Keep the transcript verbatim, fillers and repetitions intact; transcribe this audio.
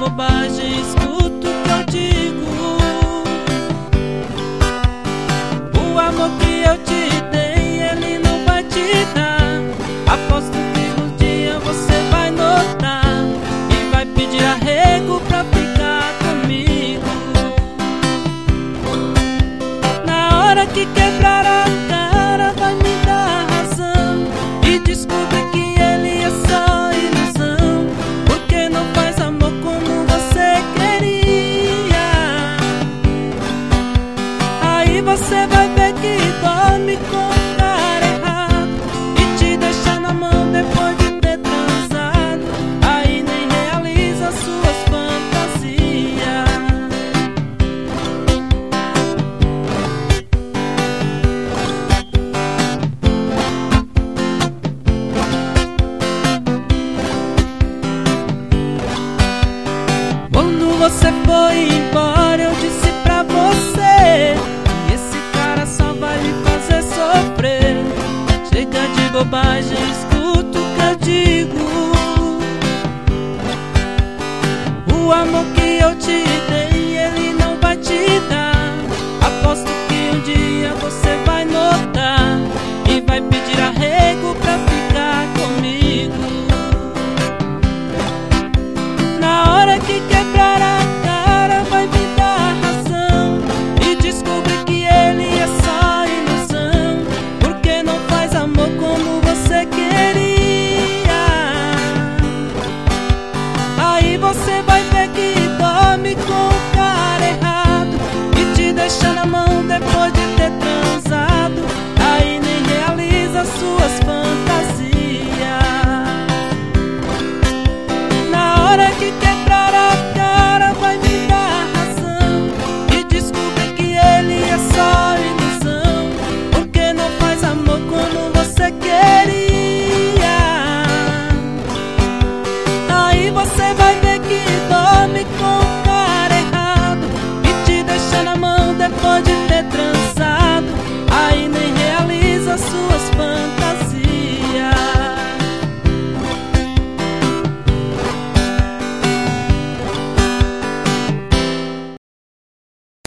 bobagem, escuta o que eu digo. O amor que eu te dei, ele não vai te dar. Aposto que um dia você vai notar e vai pedir arrego pra ficar comigo. Na hora que quebrar a cara, vai me dar razão e descobrir que ele é só ilusão, porque não faz amor como você queria. Aí você vai ver que dorme com o cara errado e te deixa na mão depois de ter transado. Aí nem realiza suas fantasias. Quando você foi embora, eu disse pra você que esse cara só vai lhe fazer sofrer. Chega de bobagem, escuta o que eu digo. O amor que eu te dei, ele não vai te dar. Aposto que um dia você vai notar e vai pedir arrego pra ficar comigo. Na hora que quebrar a cara, vai me dar razão e descobrir que ele é só ilusão, porque não faz amor como você queria. Aí você vai ver que dorme com o cara errado e te deixa na mão depois de ter transado.